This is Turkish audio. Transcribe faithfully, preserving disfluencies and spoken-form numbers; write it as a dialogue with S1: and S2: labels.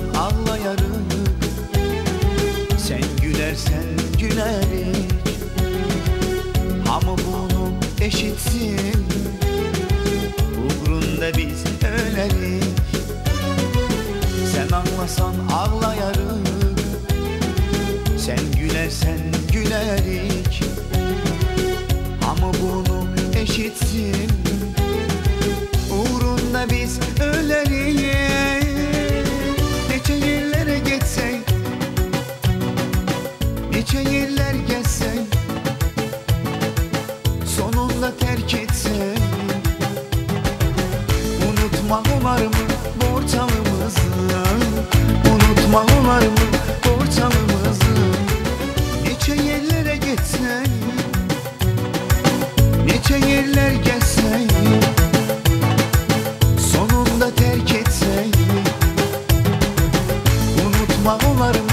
S1: ağlayarım. Sen gülersen gülerik, hamı bunu eşitsin. Uğrunda biz ölerik. Sen ağlasan ağlayarım. Sen gülersen gülerik, hamı bunu eşitsin. Uğrunda biz ölerik. Neçe yerlere geçsek, neçe yerler gezsek, sonunda terk etsek. Unutma olar mı borçalımızı? Unutma olar mı borçalımızı? Neçe yerlere geçsek, neçe yerler gezsek, sonunda terk etsek. Unutma olar mı